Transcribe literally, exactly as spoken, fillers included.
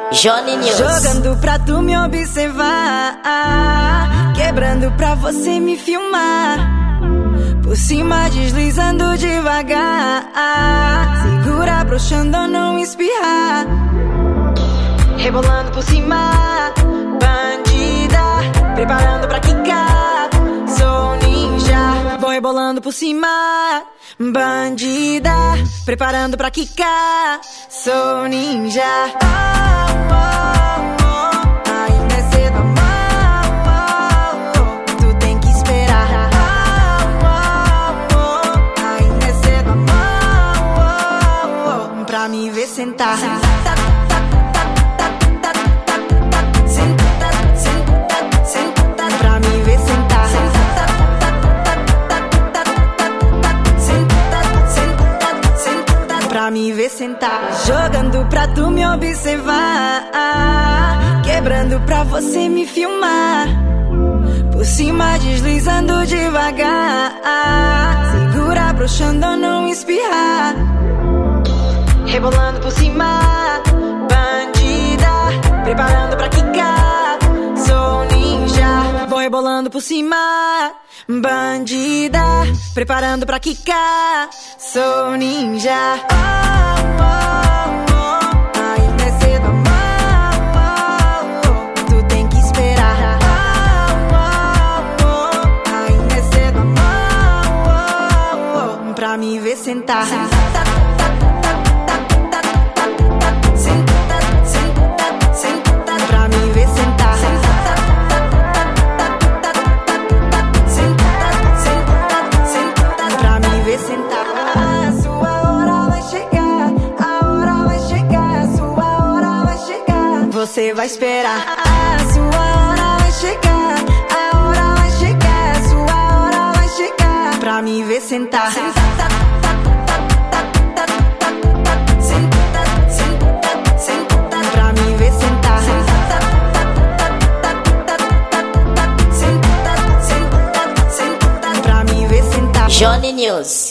Johnny News. Jogando pra tu me observar, quebrando pra você me filmar, por cima deslizando devagar, segura broxando não espirrar, rebolando por cima, bandida, preparando pra quicar, sou ninja. Vou rebolando por cima, bandida, preparando pra quicar, sou ninja. Oh, oh, oh, ainda é cedo, oh, oh, oh, tu tem que esperar. Oh, oh, oh, ainda é cedo, oh, oh, oh, pra me ver sentar. Pra me ver sentar. Pra me ver sentar. Jogando pra tu me observar, quebrando pra você me filmar, por cima deslizando devagar, segura broxando não espirrar, rebolando por cima, bandida, preparando pra quicar, sou ninja. Vou rebolando por cima, bandida, preparando pra quicar, sou ninja. Oh, oh, oh, ainda é cedo, oh, oh, oh, tu tem que esperar. Oh, oh, oh, ainda é cedo, oh, oh, oh, pra me ver sentar. Pra me ver sentar. Pra me ver sentar. A sua hora vai chegar, a hora vai chegar, a sua hora vai chegar. Você vai esperar. A sua hora vai chegar, a hora vai chegar, a sua hora vai chegar. Pra me ver sentar. Pra me ver sentar. Pra me ver sentar. Johnny News.